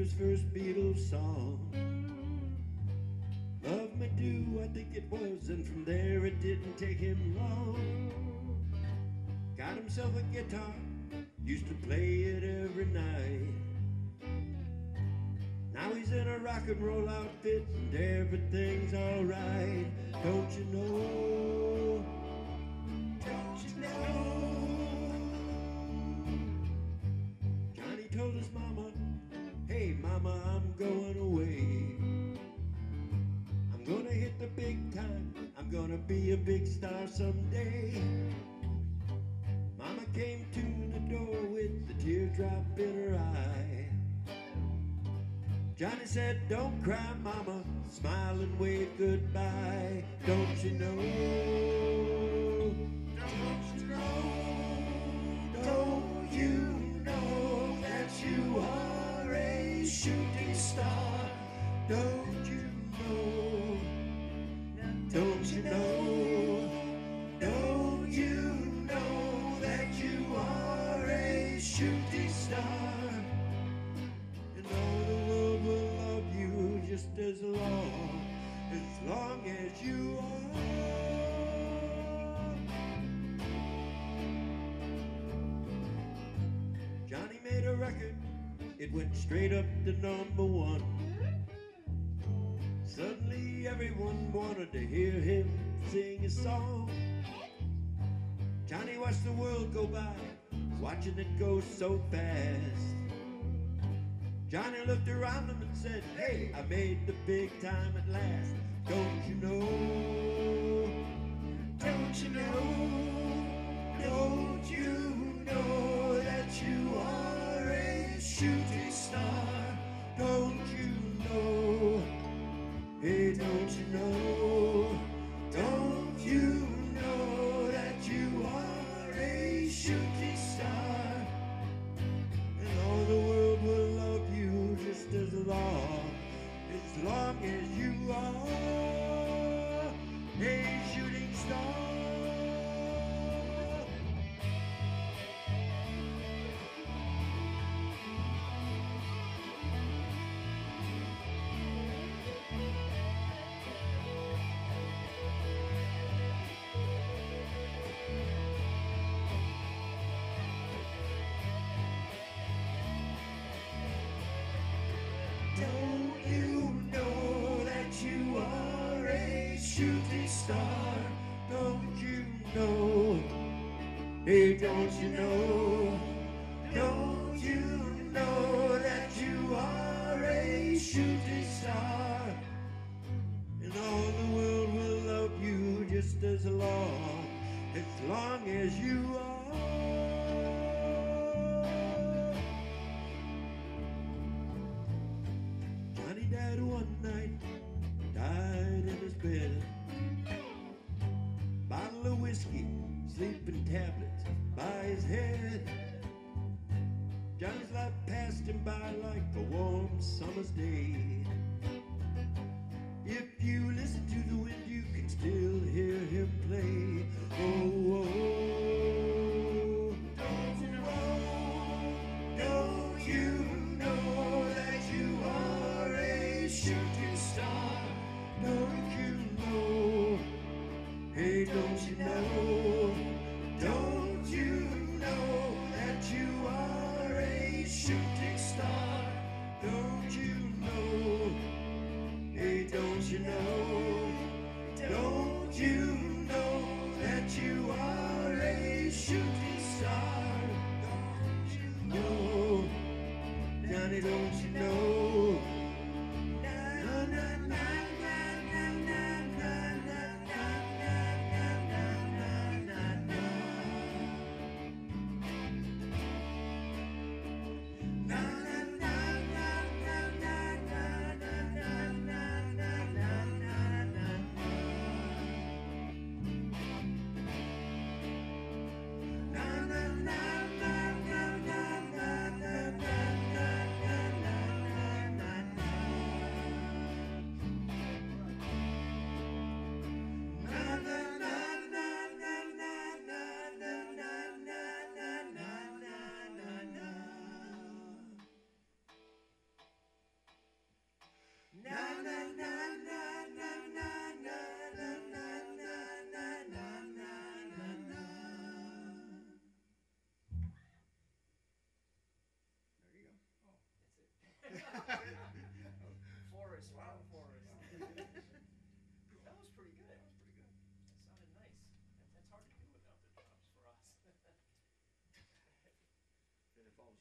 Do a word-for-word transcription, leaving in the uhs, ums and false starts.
his first Beatles song. Love Me Do, I think it was, and from there it didn't take him long. Got himself a guitar, used to play it every night. Now he's in a rock and roll outfit and everything's alright. Don't you know? Don't you know? Johnny told his mama, hey mama, I'm going away. I'm gonna hit the big time, I'm gonna be a big star someday. Mama came to the door with the teardrop in her eye. Johnny said, don't cry, mama, smile and wave goodbye. Don't you know? Don't you know? Don't you know that you are a shooting star? Don't you know? Don't you know? Don't you know that you are a shooting star? Just as long, as long as you are. Johnny made a record, it went straight up to number one. Suddenly everyone wanted to hear him sing a song. Johnny watched the world go by, watching it go so fast. Johnny looked around him and said, hey, I made the big time at last. Don't you know? Don't you know? Don't you know that you are a shooting star? Don't you know? Hey, don't you know? Don't you know that you are a shooting star? And all the world will love you just as long, as long as you are a shooting star. Don't you know that you are a shooting star? Don't you know? Hey, don't you know? Don't you know that you are a shooting star? And all the world will love you just as long, as long as you are. Johnny died one night, died in his bed. Bottle of whiskey, sleeping tablets by his head. Johnny's life passed him by like a warm summer's day. If you listen to the wind, you can still hear him play. Oh, oh, oh. Don't you know? Don't you know that you are a shooting star? Don't you know? Hey, don't you know? Don't you know that you are a shooting star? Don't you know?